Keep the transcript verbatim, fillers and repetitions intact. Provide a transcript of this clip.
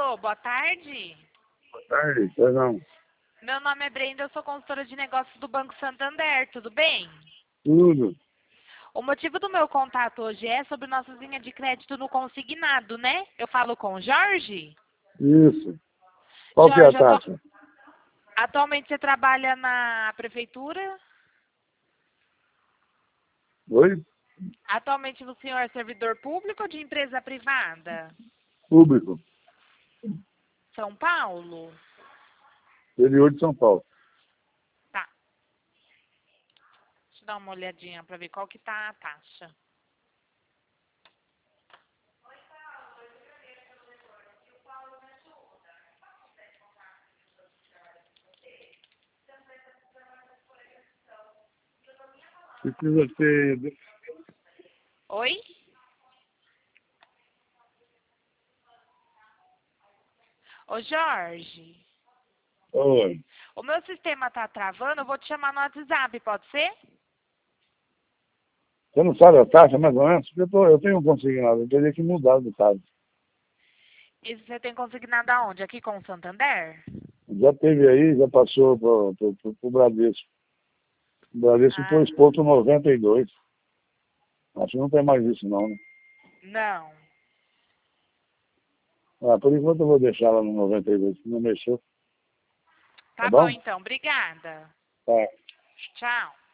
Alô, boa tarde. Boa tarde, pois não. Meu nome é Brenda, eu sou consultora de negócios do Banco Santander, tudo bem? Tudo. O motivo do meu contato hoje é sobre nossa linha de crédito no consignado, né? Eu falo com o Jorge? Isso. Qual que é a Jorge, atu- taxa? atualmente você trabalha na prefeitura? Oi? Atualmente o senhor é servidor público ou de empresa privada? Público. São Paulo? Interior de São Paulo. Tá. Deixa eu dar uma olhadinha para ver qual que tá a taxa. Precisa ter... Oi? Ô Jorge, Oi. o meu sistema tá travando, eu vou te chamar no WhatsApp, pode ser? Você não sabe a taxa, mais ou menos? Porque eu, tô, eu tenho um consignado, eu teria que mudar do caso. Isso você tem consignado aonde? Aqui com o Santander? Já teve aí, já passou para o Bradesco. O Bradesco Ah, pôs ponto noventa e dois. Acho que não tem mais isso não, né? não. Ah, por enquanto eu vou deixar lá no noventa e dois, que não mexeu. Tá Tá bom bom? então, obrigada. Tá. Tchau.